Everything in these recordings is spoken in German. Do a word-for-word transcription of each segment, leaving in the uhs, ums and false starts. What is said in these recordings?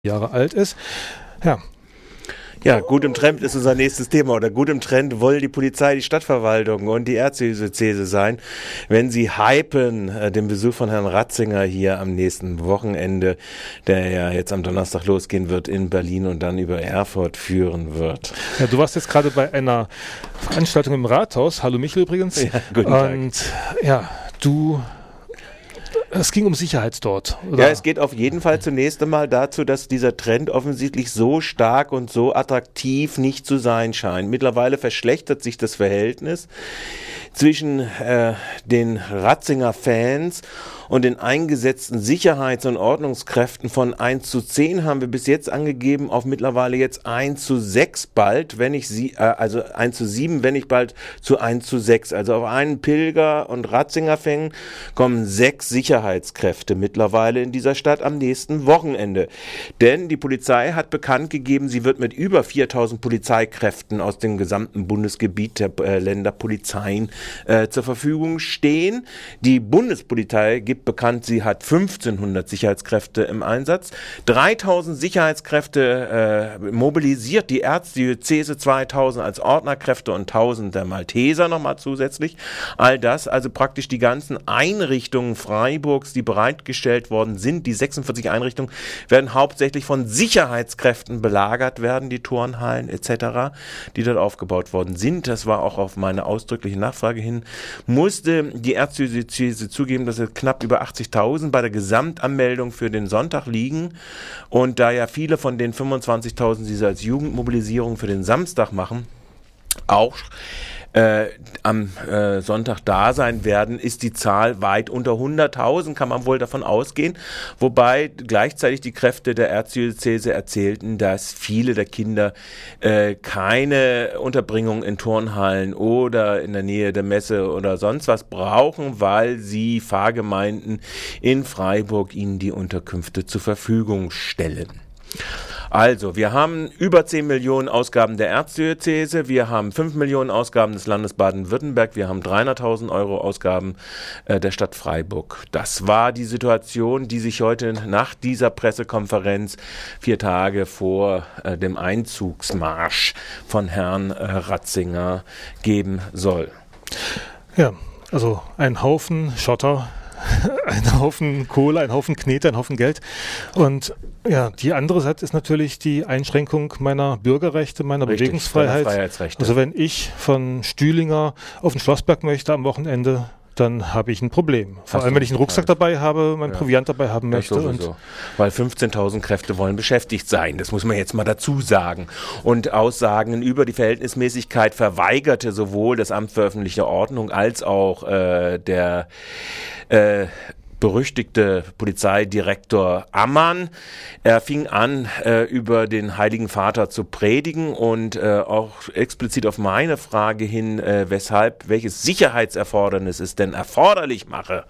Jahre alt ist. Ja. Ja, gut im Trend ist unser nächstes Thema. Oder gut im Trend wollen die Polizei, die Stadtverwaltung und die Erzdiözese sein, wenn sie hypen äh, den Besuch von Herrn Ratzinger hier am nächsten Wochenende, der ja jetzt am Donnerstag losgehen wird in Berlin und dann über Erfurt führen wird. Ja, du warst jetzt gerade bei einer Veranstaltung im Rathaus. Hallo Michael übrigens. Ja, guten Tag. Und ja, du... Es ging um Sicherheit dort, oder? Ja, es geht auf jeden Fall zunächst einmal dazu, dass dieser Trend offensichtlich so stark und so attraktiv nicht zu sein scheint. Mittlerweile verschlechtert sich das Verhältnis zwischen äh, den Ratzinger-Fans und den eingesetzten Sicherheits- und Ordnungskräften. Von eins zu zehn haben wir bis jetzt angegeben, auf mittlerweile jetzt eins zu sechs bald, wenn ich sie, äh, also eins zu sieben, wenn nicht bald zu eins zu sechs. Also auf einen Pilger- und Ratzinger-Fängen kommen sechs Sicherheitskräfte mittlerweile in dieser Stadt am nächsten Wochenende. Denn die Polizei hat bekannt gegeben, sie wird mit über viertausend Polizeikräften aus dem gesamten Bundesgebiet der äh, Länderpolizeien äh, zur Verfügung stehen. Die Bundespolizei gibt bekannt, sie hat fünfzehnhundert Sicherheitskräfte im Einsatz, dreitausend Sicherheitskräfte äh, mobilisiert, die Erzdiözese zweitausend als Ordnerkräfte und tausend der Malteser nochmal zusätzlich. All das, also praktisch die ganzen Einrichtungen Freiburgs, die bereitgestellt worden sind, die sechsundvierzig Einrichtungen, werden hauptsächlich von Sicherheitskräften belagert werden, die Turnhallen et cetera, die dort aufgebaut worden sind. Das war auch auf meine ausdrückliche Nachfrage hin, musste die Erzdiözese zugeben, dass es knapp über achtzigtausend bei der Gesamtanmeldung für den Sonntag liegen. Und da ja viele von den fünfundzwanzigtausend, die sie als Jugendmobilisierung für den Samstag machen, auch äh, am äh, Sonntag da sein werden, ist die Zahl weit unter hunderttausend, kann man wohl davon ausgehen. Wobei gleichzeitig die Kräfte der Erzdiözese erzählten, dass viele der Kinder äh, keine Unterbringung in Turnhallen oder in der Nähe der Messe oder sonst was brauchen, weil sie Pfarrgemeinden in Freiburg ihnen die Unterkünfte zur Verfügung stellen. Also, wir haben über zehn Millionen Ausgaben der Erzdiözese, wir haben fünf Millionen Ausgaben des Landes Baden-Württemberg, wir haben dreihunderttausend Euro Ausgaben äh, der Stadt Freiburg. Das war die Situation, die sich heute nach dieser Pressekonferenz vier Tage vor äh, dem Einzugsmarsch von Herrn äh, Ratzinger geben soll. Ja, also ein Haufen Schotter, ein Haufen Kohle, ein Haufen Knete, ein Haufen Geld. Und ja, die andere Seite ist natürlich die Einschränkung meiner Bürgerrechte, meiner Richtig, Bewegungsfreiheit. Freiheitsrechte. Also wenn ich von Stühlinger auf den Schlossberg möchte am Wochenende, dann habe ich ein Problem. Vor Hast allem, wenn ich einen Rucksack dabei habe, meinen ja. Proviant dabei haben möchte. Ja, und weil fünfzehntausend Kräfte wollen beschäftigt sein, das muss man jetzt mal dazu sagen. Und Aussagen über die Verhältnismäßigkeit verweigerte sowohl das Amt für öffentliche Ordnung als auch äh, der äh, berüchtigte Polizeidirektor Ammann. Er fing an, äh, über den Heiligen Vater zu predigen und äh, auch explizit auf meine Frage hin, äh, weshalb, welches Sicherheitserfordernis es denn erforderlich mache,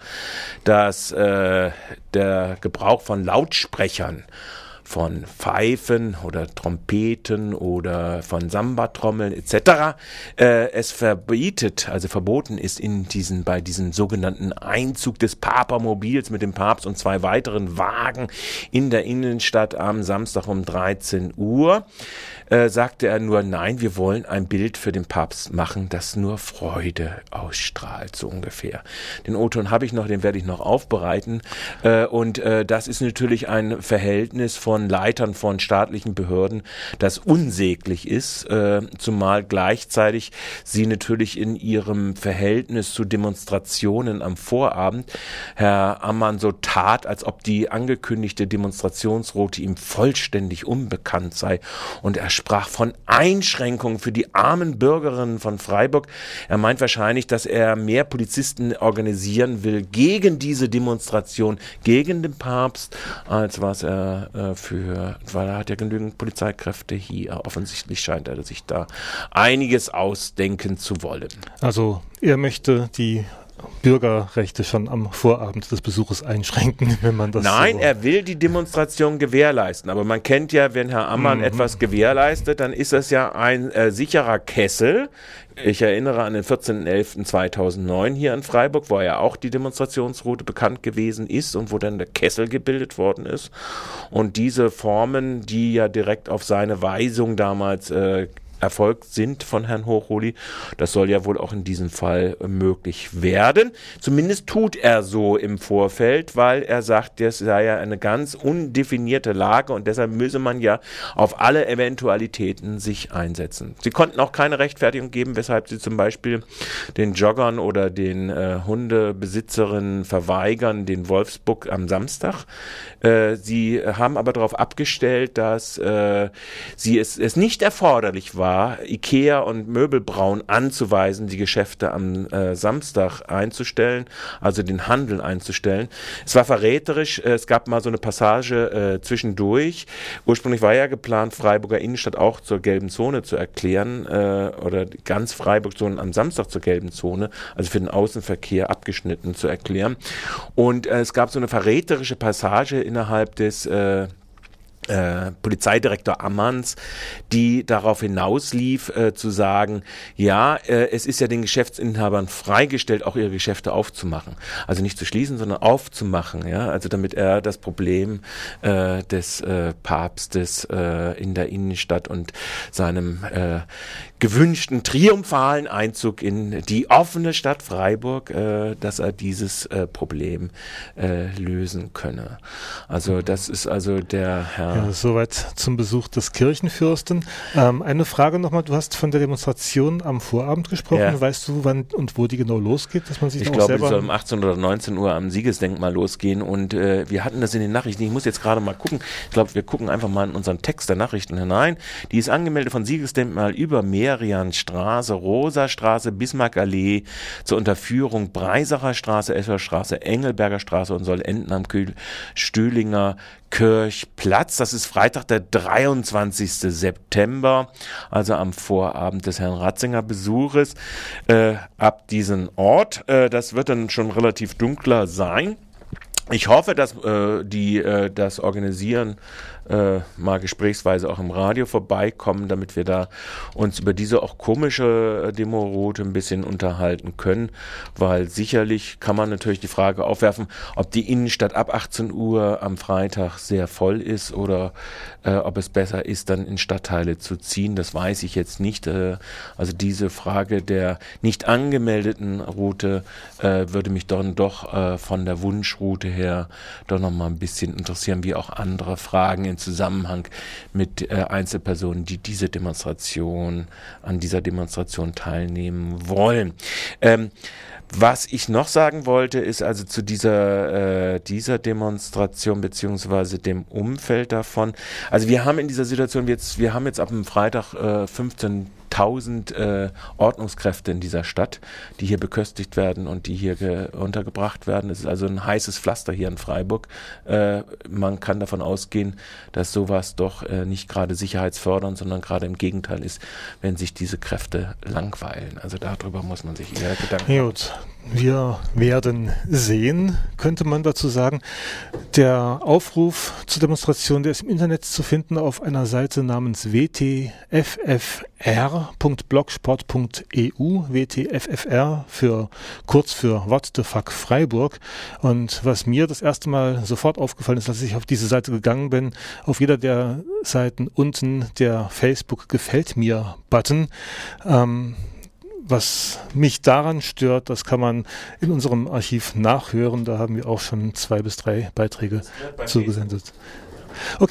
dass äh, der Gebrauch von Lautsprechern, von Pfeifen oder Trompeten oder von Samba-Trommeln et cetera äh, es verbietet, also verboten ist in diesen bei diesem sogenannten Einzug des Papermobils mit dem Papst und zwei weiteren Wagen in der Innenstadt am Samstag um dreizehn Uhr. Äh, sagte er nur, nein, wir wollen ein Bild für den Papst machen, das nur Freude ausstrahlt, so ungefähr. Den O-Ton habe ich noch, den werde ich noch aufbereiten. Äh, und äh, das ist natürlich ein Verhältnis von Leitern von staatlichen Behörden, das unsäglich ist, äh, zumal gleichzeitig sie natürlich in ihrem Verhältnis zu Demonstrationen am Vorabend Herr Ammann so tat, als ob die angekündigte Demonstrationsroute ihm vollständig unbekannt sei. Und er sprach von Einschränkungen für die armen Bürgerinnen von Freiburg. Er meint wahrscheinlich, dass er mehr Polizisten organisieren will gegen diese Demonstration, gegen den Papst, als was er äh, für, weil er hat ja genügend Polizeikräfte hier. Offensichtlich scheint er sich da einiges ausdenken zu wollen. Also er möchte die Bürgerrechte schon am Vorabend des Besuches einschränken, wenn man das Nein, so er will die Demonstration gewährleisten. Aber man kennt ja, wenn Herr Ammann mhm. etwas gewährleistet, dann ist das ja ein äh, sicherer Kessel. Ich erinnere an den vierzehnten elften zweitausendneun hier in Freiburg, wo ja auch die Demonstrationsroute bekannt gewesen ist und wo dann der Kessel gebildet worden ist. Und diese Formen, die ja direkt auf seine Weisung damals äh, erfolgt sind von Herrn Hochuli. Das soll ja wohl auch in diesem Fall möglich werden. Zumindest tut er so im Vorfeld, weil er sagt, das sei ja eine ganz undefinierte Lage und deshalb müsse man ja auf alle Eventualitäten sich einsetzen. Sie konnten auch keine Rechtfertigung geben, weshalb sie zum Beispiel den Joggern oder den äh, Hundebesitzerinnen verweigern, den Wolfsburg am Samstag. Äh, sie haben aber darauf abgestellt, dass äh, sie es, es nicht erforderlich war, IKEA und Möbelbraun anzuweisen, die Geschäfte am äh, Samstag einzustellen, also den Handel einzustellen. Es war verräterisch, äh, es gab mal so eine Passage äh, zwischendurch. Ursprünglich war ja geplant, Freiburger Innenstadt auch zur gelben Zone zu erklären äh, oder ganz Freiburg so am Samstag zur gelben Zone, also für den Außenverkehr abgeschnitten zu erklären. Und äh, es gab so eine verräterische Passage innerhalb des äh, Äh, Polizeidirektor Ammanns, die darauf hinauslief, äh, zu sagen, ja, äh, es ist ja den Geschäftsinhabern freigestellt, auch ihre Geschäfte aufzumachen. Also nicht zu schließen, sondern aufzumachen, ja, also damit er das Problem äh, des äh, Papstes äh, in der Innenstadt und seinem äh, gewünschten triumphalen Einzug in die offene Stadt Freiburg, äh, dass er dieses äh, Problem äh, lösen könne. Also das ist also der Herr Ja, soweit zum Besuch des Kirchenfürsten. Ähm, eine Frage nochmal, du hast von der Demonstration am Vorabend gesprochen. Ja. Weißt du, wann und wo die genau losgeht? Dass man sich ich glaube, die soll um achtzehn oder neunzehn Uhr am Siegesdenkmal losgehen und äh, wir hatten das in den Nachrichten. Ich muss jetzt gerade mal gucken. Ich glaube, wir gucken einfach mal in unseren Text der Nachrichten hinein. Die ist angemeldet von Siegesdenkmal über Merianstraße, Rosastraße, Bismarckallee zur Unterführung Breisacher Straße, Escherstraße, Engelberger Straße und soll enden am Kühl Stöhlinger Kirchplatz. Das ist Freitag, der dreiundzwanzigsten September, also am Vorabend des Herrn Ratzinger Besuches äh, ab diesem Ort. Äh, das wird dann schon relativ dunkler sein. Ich hoffe, dass äh, die äh, das organisieren äh, mal gesprächsweise auch im Radio vorbeikommen, damit wir da uns über diese auch komische äh, Demo-Route ein bisschen unterhalten können, weil sicherlich kann man natürlich die Frage aufwerfen, ob die Innenstadt ab achtzehn Uhr am Freitag sehr voll ist oder äh, ob es besser ist, dann in Stadtteile zu ziehen. Das weiß ich jetzt nicht. Äh, also diese Frage der nicht angemeldeten Route äh, würde mich dann doch äh, von der Wunschroute her doch noch mal ein bisschen interessieren, wie auch andere Fragen in Zusammenhang mit äh, Einzelpersonen, die diese Demonstration, an dieser Demonstration teilnehmen wollen. Ähm, Was ich noch sagen wollte, ist also zu dieser, äh, dieser Demonstration beziehungsweise dem Umfeld davon. Also wir haben in dieser Situation jetzt, wir haben jetzt ab dem Freitag äh, fünfzehntausend äh, Ordnungskräfte in dieser Stadt, die hier beköstigt werden und die hier ge- untergebracht werden. Es ist also ein heißes Pflaster hier in Freiburg. Äh, man kann davon ausgehen, dass sowas doch äh, nicht gerade sicherheitsfördernd, sondern gerade im Gegenteil ist, wenn sich diese Kräfte langweilen. Also darüber muss man sich eher Gedanken machen. Gut. Wir werden sehen, könnte man dazu sagen. Der Aufruf zur Demonstration, der ist im Internet zu finden auf einer Seite namens w t f f r punkt blogspot punkt e u, W T F F R für kurz für What the Fuck Freiburg. Und was mir das erste Mal sofort aufgefallen ist, als ich auf diese Seite gegangen bin, auf jeder der Seiten unten der Facebook gefällt mir Button. Ähm, Was mich daran stört, das kann man in unserem Archiv nachhören. Da haben wir auch schon zwei bis drei Beiträge zugesendet. Okay.